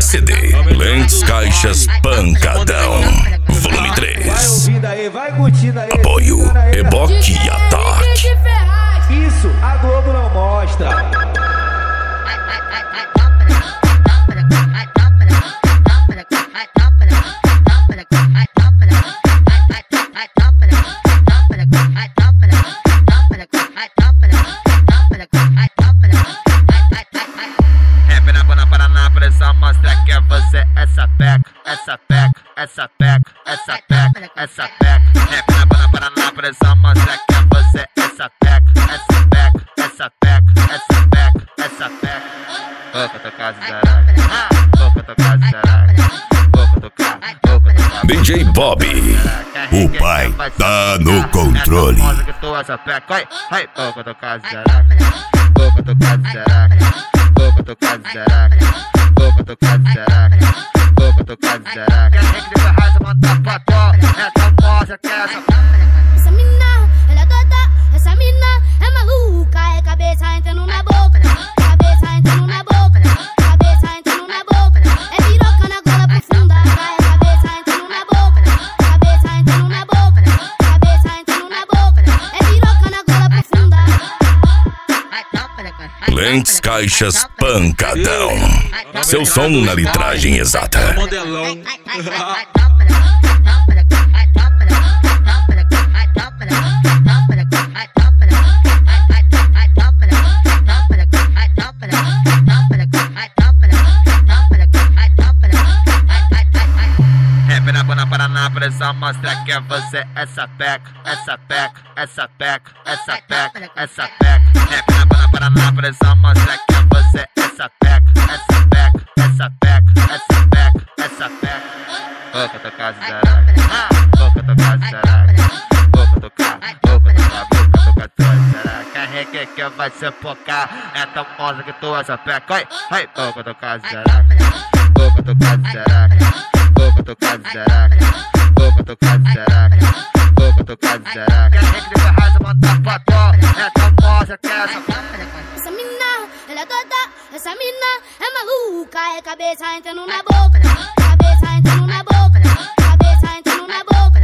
CD Lentes Caixas Pancadão Volume 3. Apoio Eboque e Ataque. Isso a Globo não mostra. Só mostra que é você, essa peca, essa peca, essa peca, essa peca, essa peca. Rap na Paraná, só mostra que é você, essa peca, essa peca, essa peca, essa peca, essa peca. Boca tocar zaraca, boca tocar zaraca, boca tocar, boca tocar. DJ Bobby, o pai tá no controle. Mostra que tu essa peca, ai, boca tocar zaraca, boca tocar zaraca, boca tocar zaraca. Boca tocada zaraca, boca tocada zaraca. Quer que depois raiza manda pra tó, então mostra que essa. Essa mina, ela é doida, essa mina é maluca, é cabeça entrando na boca, cabeça entrando na boca, cabeça entrando na boca, é piroca na gola profunda, é cabeça entrando na boca, cabeça entrando na boca, cabeça entrando na boca, é piroca na gola profunda. Lentes Caixas Pancadão. Seu som na litragem exata. Modelão. Na Paraná, só mostra que é você, essa peca, essa peca, essa peca, essa peca, essa peca. Rap na Paraná, só mostra que é você, essa peca, essa peca, essa peca, essa peca, essa peca. Boca tocar zaraca, boca tocar zaraca, boca tocar, boca tocar, boca tocar zaraca. Carrega que vai se focar, então mostra que tu essa peca, ai, boca tocar zaraca, boca tocar zaraca. Boca tocada zaraca, boca tocada zaraca, boca tocada zaraca. Quer que depois raiza manda pra tó, então mostra que essa. Essa mina, ela é doida, essa mina é maluca, é cabeça entrando na boca, cabeça entrando na boca, cabeça entrando na boca.